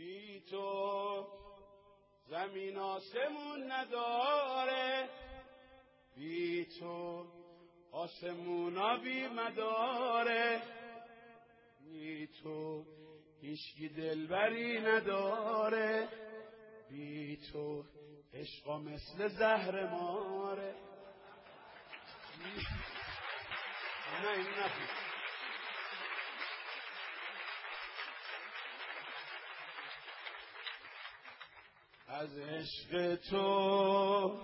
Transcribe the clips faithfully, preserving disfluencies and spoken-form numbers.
بی تو زمین آسمون نداره، بی تو آسمونا بی مداره، بی تو هیچکی دلبری نداره، بی تو عشقا مثل زهر ماره. نه این نفید از عشق تو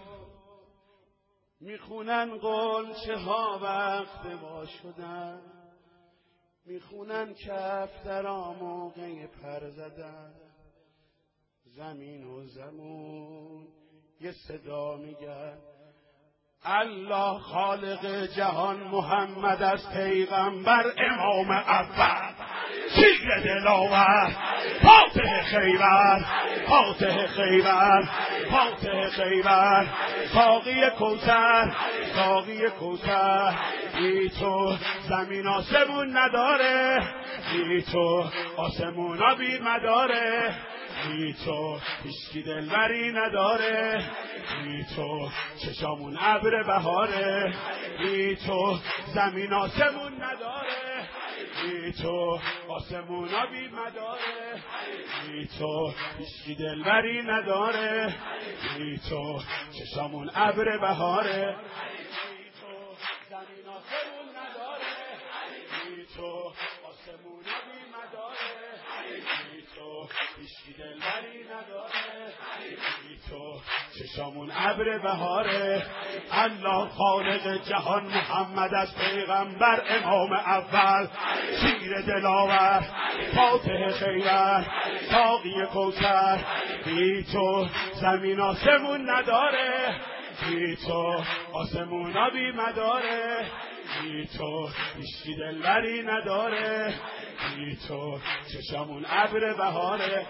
میخونن قلچه ها وقت وا شدن، میخونن کفترا موقع پر زدن، زمین و زمون یه صدا میگن الله خالق جهان، محمد از پیغمبر امام اول، شیر دلاور فاتح خیبر، فاتح خیبر، فاتح خیبر، ساقی کوثر، ساقی کوثر. بی تو زمین آسمون نداره، بی تو آسمونا بی مداره، بی تو هیچکی دلبری نداره، بی تو چشامون ابر بهاره، بی تو زمین آسمون نداره، بی تو آسمونا بی مداره، بی تو هیچکی دلبری نداره، بی تو چشامون ابر بهاره، بی تو زمین آسمون نداره، بی تو آسمونا بی مداره، بی تو هیچکی دلبری نداره، بی تو چشامون ابر بهاره. الله خالق جهان، محمد از پیغمبر امام اول، شیر دلاور فاتح خیبر، ساقی کوثر. بی تو زمین آسمون نداره، بی تو آسمونا بی مداره، بی تو هیچکی دلبری نداره، بی تو چشامون ابر بهاره.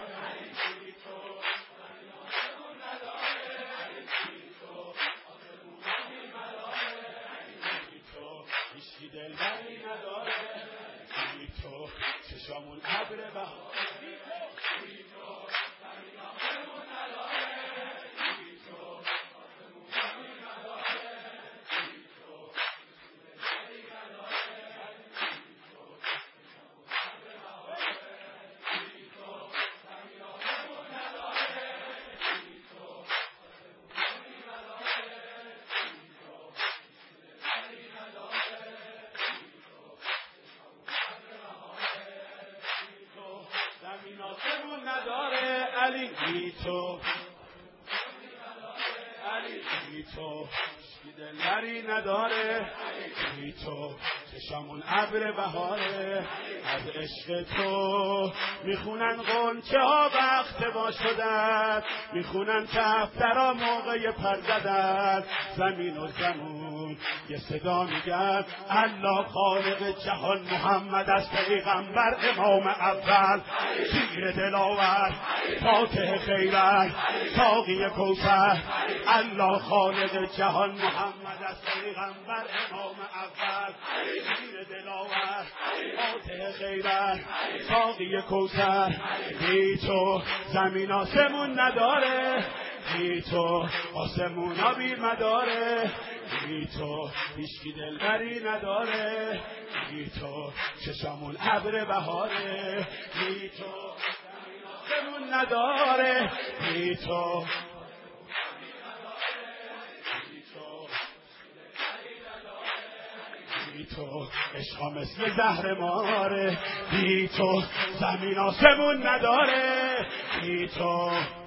دلبری نداره، بی تو چشامون ابر بهاره، بی تو زمین آسمون نداره، بی تو آسمونا بی مداره، بی تو دلبری نداره، بی تو چشامون ابر بهاره، بی تو زمین آسمون نداره، بی تو آسمونا بی مداره، بی تو دلبری نداره، زمین آسمون نداره. علی بی تو، علی بی تو هیچکی دلبری نداره، بی تو چشامون ابر بهاره. از عشق تو میخونن غنچه ها وقت وا شدن، میخونن کفترا موقع پر زدن، زمین و زمون یه صدا میگن الله خالق جهان، محمد از پیغمبر امام اول، شیر دلاور فاتح خیبر، ساقی کوثر. الله خالق جهان، محمد از پیغمبر امام اول، شیر دلاور فاتح خیبر، ساقی کوثر. بی تو زمین آسمون نداره، بی تو آسمونا بی مداره، بی تو هیچکی دلبری نداره، بی تو چشامون ابر بهاره، بی تو زمین آسمون نداره، بی تو بی تو عشقا مثل زهر ماره، بی تو زمین آسمون نداره، بی تو